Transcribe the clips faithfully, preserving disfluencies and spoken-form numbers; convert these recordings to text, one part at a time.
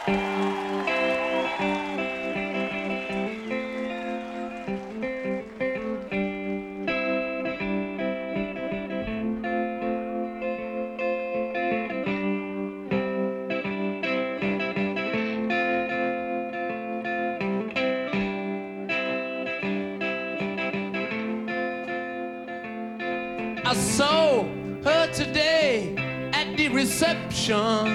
I saw her today at the reception,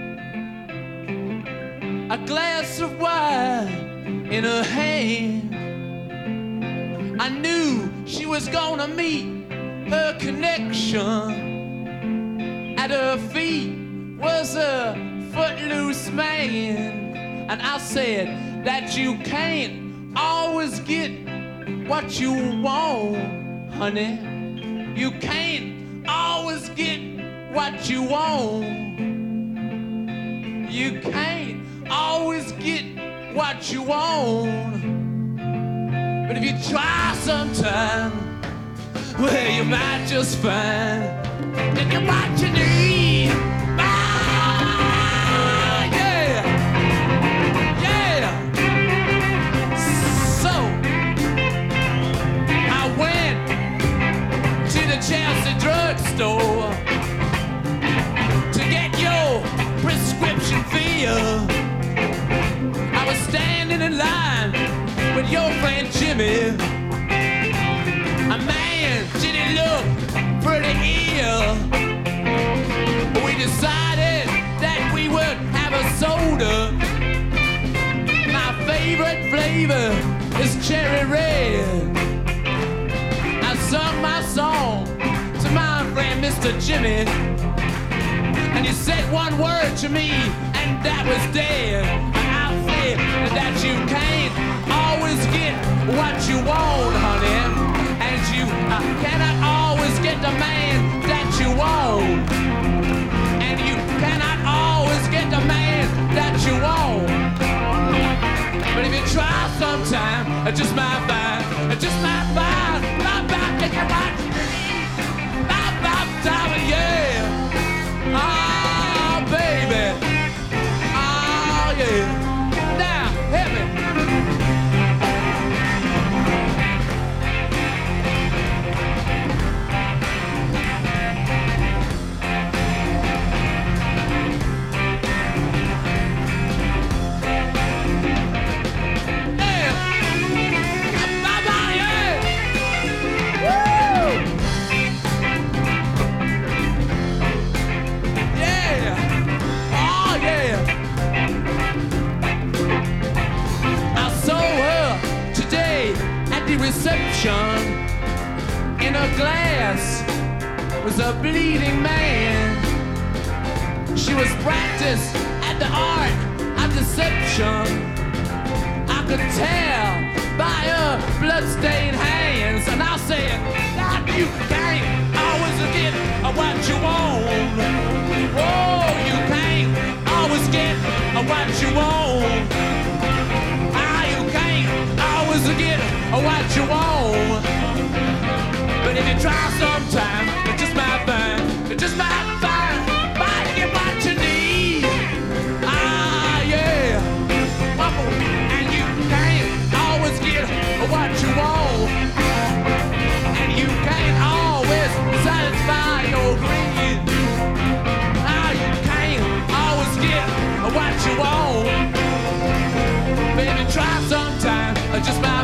a glass of wine in her hand. I knew she was gonna meet her connection. At her feet was a footloose man, and I said that you can't always get what you want, honey. You can't always get what you want. You can't always get what you want. But if you try sometime, well, you might just find that you're what you need. Ah, yeah, yeah. So I went to the Chelsea drugstore to get your prescription filled. I was standing in line with your friend Jimmy. A man, didn't look pretty ill. We decided that we would have a soda. My favorite flavor is cherry red. I sung my song to my friend Mister Jimmy, and you said one word to me, and that was dead. And I said that you can't always get what you want, honey, and you uh, cannot always get the man that you want, and you cannot always get the man that you want. But if you try sometime, it just might find, it just might find, might find that you might need, might find time, yeah. Oh, baby. Oh, yeah. Now, hit me. Reception. In her glass was a bleeding man. She was practiced at the art of deception. I could tell by her bloodstained hands, and I said that you can't always get what you want. Oh, you can't always get what you want. Ah, you can't always get what you want. But if you try sometime, it just might find, it just might find, might get what you need. Ah, yeah. And you can't always get what you want, and you can't always satisfy your greed. Ah, you can't always get what you want. Baby, try sometime, it just might